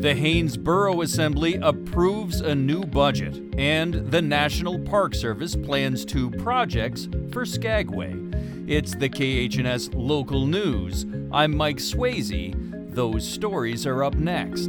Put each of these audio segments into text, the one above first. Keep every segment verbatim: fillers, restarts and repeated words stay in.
The Haines Borough Assembly approves a new budget, and the National Park Service plans two projects for Skagway. It's the K H N S Local News. I'm Mike Swayze. Those stories are up next.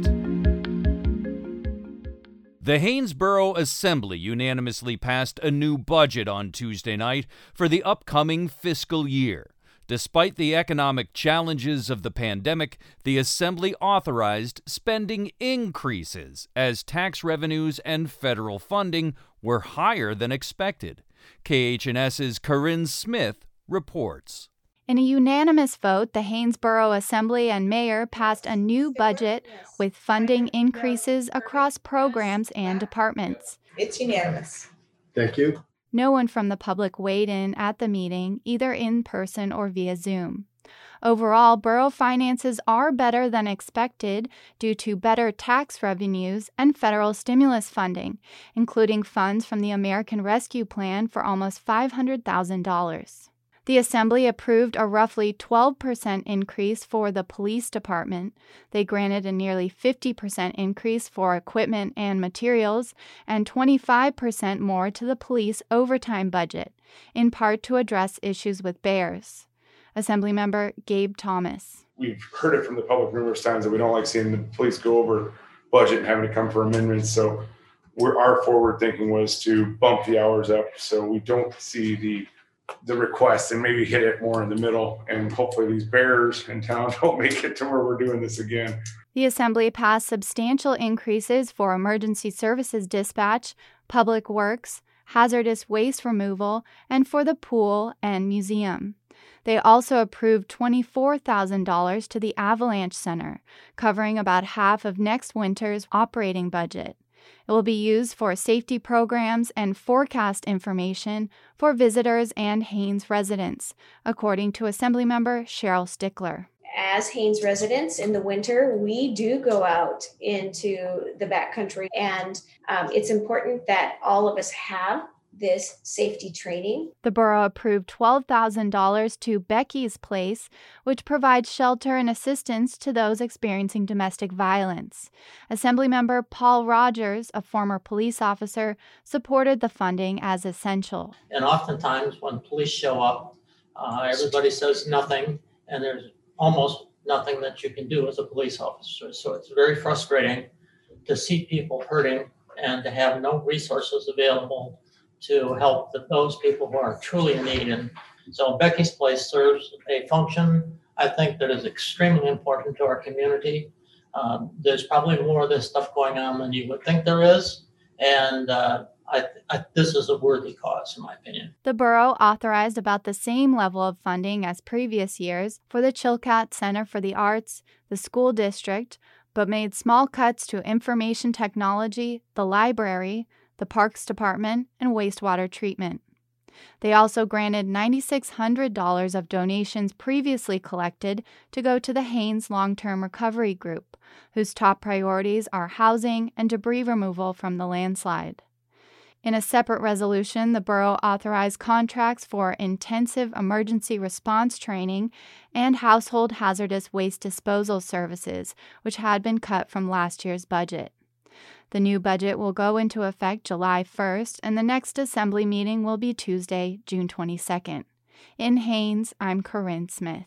The Haines Borough Assembly unanimously passed a new budget on Tuesday night for the upcoming fiscal year. Despite the economic challenges of the pandemic, the Assembly authorized spending increases as tax revenues and federal funding were higher than expected. K H N S's Corinne Smith reports. In a unanimous vote, the Haines Borough Assembly and Mayor passed a new budget with funding increases across programs and departments. It's unanimous. Thank you. No one from the public weighed in at the meeting, either in person or via Zoom. Overall, borough finances are better than expected due to better tax revenues and federal stimulus funding, including funds from the American Rescue Plan for almost five hundred thousand dollars. The Assembly approved a roughly twelve percent increase for the police department. They granted a nearly fifty percent increase for equipment and materials and twenty-five percent more to the police overtime budget, in part to address issues with bears. Assemblymember Gabe Thomas. We've heard it from the public numerous times that we don't like seeing the police go over budget and having to come for amendments. So we're, our forward thinking was to bump the hours up so we don't see the the request and maybe hit it more in the middle, and hopefully these bears in town don't make it to where we're doing this again. The Assembly passed substantial increases for emergency services dispatch, public works, hazardous waste removal, and for the pool and museum. They also approved twenty-four thousand dollars to the Avalanche Center, covering about half of next winter's operating budget. It will be used for safety programs and forecast information for visitors and Haines residents, according to Assemblymember Cheryl Stickler. As Haines residents in the winter, we do go out into the backcountry, and um, it's important that all of us have this safety training. The borough approved twelve thousand dollars to Becky's Place, which provides shelter and assistance to those experiencing domestic violence. Assemblymember Paul Rogers, a former police officer, supported the funding as essential. And oftentimes when police show up, uh, everybody says nothing, and there's almost nothing that you can do as a police officer. So it's very frustrating to see people hurting and to have no resources available to help the, those people who are truly in need. And so Becky's Place serves a function, I think, that is extremely important to our community. Um, there's probably more of this stuff going on than you would think there is. And uh, I, I, this is a worthy cause, in my opinion. The borough authorized about the same level of funding as previous years for the Chilkat Center for the Arts, the school district, but made small cuts to information technology, the library, the Parks Department, and wastewater treatment. They also granted nine thousand six hundred dollars of donations previously collected to go to the Haines Long-Term Recovery Group, whose top priorities are housing and debris removal from the landslide. In a separate resolution, the borough authorized contracts for intensive emergency response training and household hazardous waste disposal services, which had been cut from last year's budget. The new budget will go into effect July first, and the next Assembly meeting will be Tuesday, June twenty-second. In Haines, I'm Corinne Smith.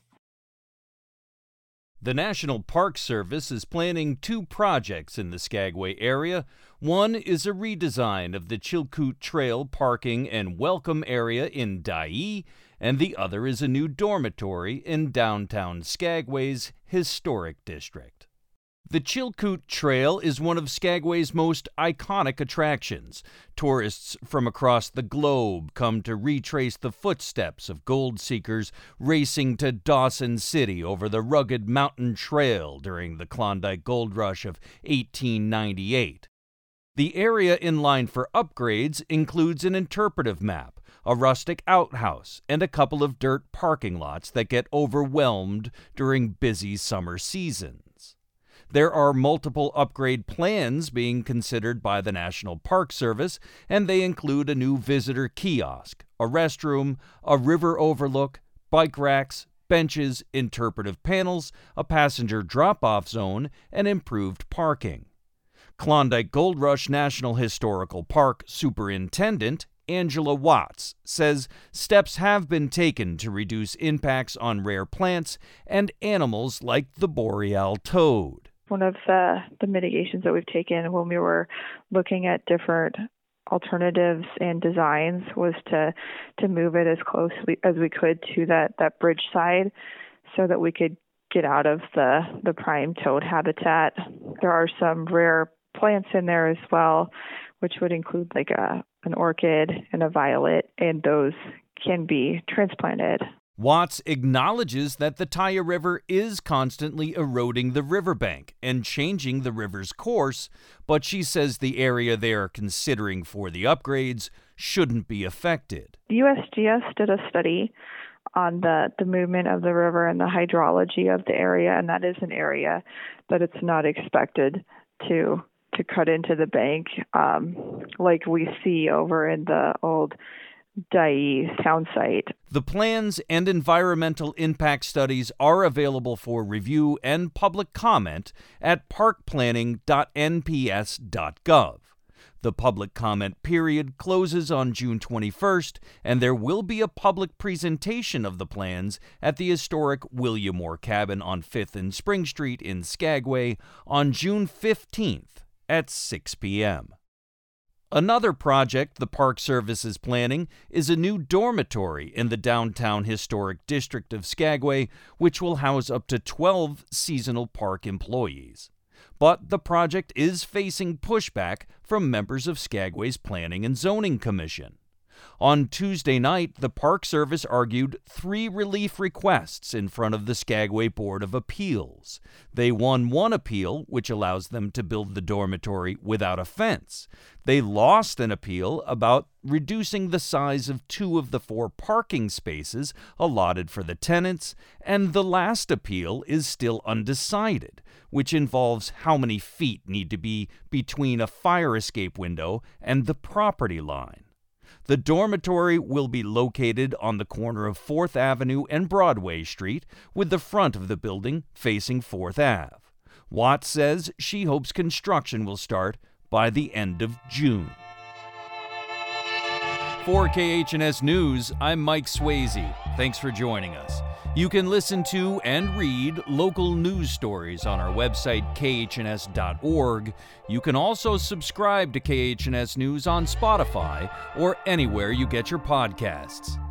The National Park Service is planning two projects in the Skagway area. One is a redesign of the Chilkoot Trail parking and welcome area in Dyea, and the other is a new dormitory in downtown Skagway's historic district. The Chilkoot Trail is one of Skagway's most iconic attractions. Tourists from across the globe come to retrace the footsteps of gold seekers racing to Dawson City over the rugged mountain trail during the Klondike Gold Rush of eighteen ninety-eight. The area in line for upgrades includes an interpretive map, a rustic outhouse, and a couple of dirt parking lots that get overwhelmed during busy summer seasons. There are multiple upgrade plans being considered by the National Park Service, and they include a new visitor kiosk, a restroom, a river overlook, bike racks, benches, interpretive panels, a passenger drop-off zone, and improved parking. Klondike Gold Rush National Historical Park Superintendent Angela Watts says steps have been taken to reduce impacts on rare plants and animals like the boreal toad. One of the, the mitigations that we've taken when we were looking at different alternatives and designs was to to move it as close as we could to that, that bridge side so that we could get out of the, the prime toad habitat. There are some rare plants in there as well, which would include like a an orchid and a violet, and those can be transplanted. Watts acknowledges that the Taya River is constantly eroding the riverbank and changing the river's course, but she says the area they are considering for the upgrades shouldn't be affected. The U S G S did a study on the, the movement of the river and the hydrology of the area, and that is an area that it's not expected to to cut into the bank um, like we see over in the old Dyea town site. The plans and environmental impact studies are available for review and public comment at park planning dot n p s dot gov. The public comment period closes on June twenty-first, and there will be a public presentation of the plans at the historic William Moore Cabin on fifth and Spring Street in Skagway on June fifteenth at six p.m. Another project the Park Service is planning is a new dormitory in the downtown historic district of Skagway, which will house up to twelve seasonal park employees. But the project is facing pushback from members of Skagway's Planning and Zoning Commission. On Tuesday night, the Park Service argued three relief requests in front of the Skagway Board of Appeals. They won one appeal, which allows them to build the dormitory without a fence. They lost an appeal about reducing the size of two of the four parking spaces allotted for the tenants, and the last appeal is still undecided, which involves how many feet need to be between a fire escape window and the property line. The dormitory will be located on the corner of fourth Avenue and Broadway Street, with the front of the building facing fourth Avenue. Watts says she hopes construction will start by the end of June. For K H N S News, I'm Mike Swayze. Thanks for joining us. You can listen to and read local news stories on our website, k h n s dot org. You can also subscribe to K H N S News on Spotify or anywhere you get your podcasts.